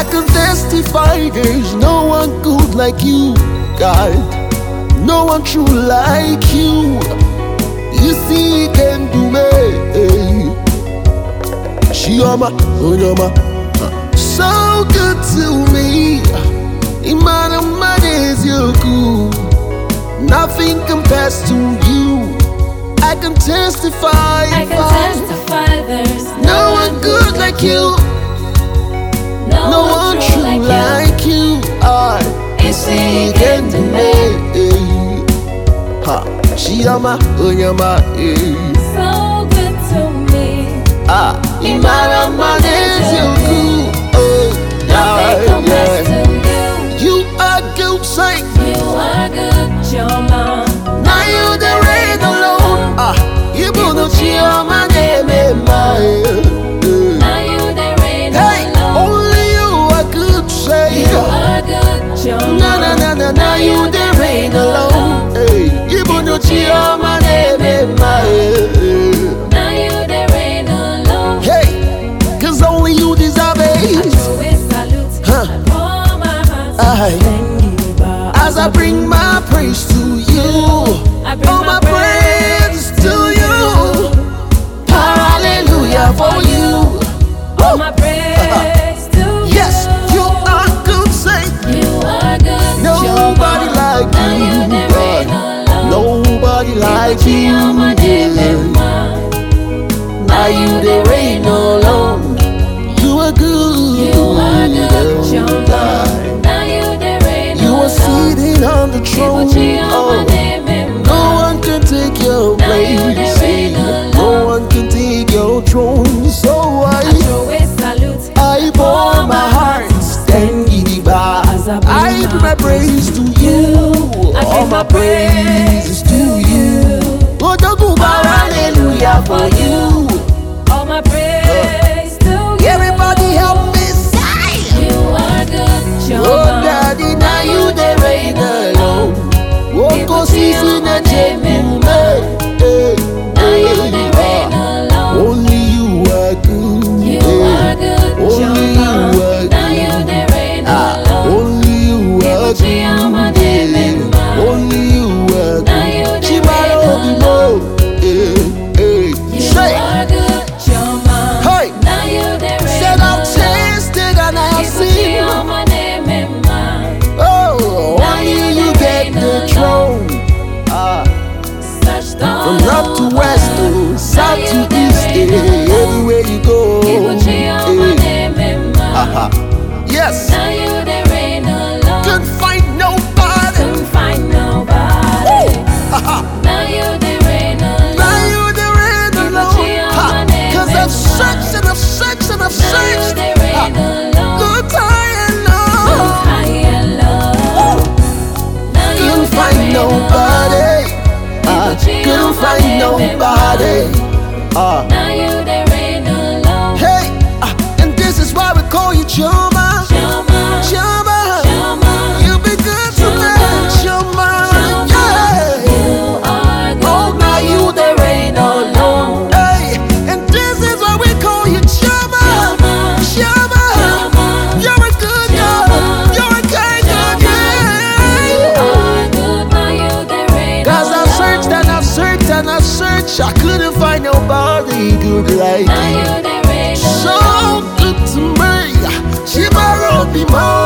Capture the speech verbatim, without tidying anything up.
can testify there's no one good like you, God. No one true like you. You see, you can do me. Shioma, Onyoma, so good to me. Imana is you good. Nothing compares to you. I can testify. I can testify there's no one good like you. No, no one true like, like you. I see you can do me. Ha, Shioma, Onyoma, so good to me. Ah, Imana is you good. Nothing compares to you. You are good, say. You are good, Chioma. Now you the rain alone. Ah, you put no Chioma name in my. Now you the rain Hey, alone. only you are good, say. You are good, Chioma. Na na na na, now you the rain alone. Hey, you put no Chioma name in my. Now you the rain alone. Hey, 'cause only you deserve it. Huh. I, as I bring my praise to you, I bring all my my praise to you. Hallelujah for you. All my praise to you. Yes, you are good, say. You are good, Nobody Chioma. like Now you, you the rain alone. nobody like you. Chioma, Now you the rain alone. You are good. You are good, Chioma. Now you the rain You are alone. seated on the throne. Oh, no one can take your place. No one can take your throne. So I, I pour my heart, stand giddy bar. I bring my praise to you. All my praises to you. Oh, hallelujah for you. All my praise to you. Everybody help me say. You are good, Oh, Chioma. Daddy, now you the rain alone. Oh, go season and change. Now you the rain alone. Only you are good. You are good, Only you Chioma. are Now you the rain Ah, alone. only you are Chioma, good. Only you are Now you good. the Chimaro rain Bimo. Eh, eh. You Say, are good, Chioma. Hey. Now you the rain said I've alone. tasted and I've seen. Chioma, name and mine. Oh, Now only you you the get rain the alone. throne. Ah. Such From north to west to south to east, eh, everywhere you go. eh. Aha. Yes, Now you the rain alone. couldn't find nobody. Couldn't find nobody. Aha. Now you the rain alone. Now you the rain alone. Ha. 'Cause I've searched and I've searched and I've Now you searched. the Ha. rain alone. Good high and low. Look high and low. Now you Couldn't the find rain nobody. I couldn't find nobody. Ah. Now you the rain alone. Hey, ah, and this is why we call you Chioma. Chioma, Chioma, Chioma, you be good to me, Chioma. Yeah. you are good. Oh, now you the rain alone. Hey, and this is why we call you Chioma. Chioma, you're a good God. You're a kind God. You Yeah. are good. Now you the rain 'Cause I've alone. searched and I've searched and I've searched. I couldn't find nobody good like Now you. you the rain So alone. good to me. Shimaro Bimo.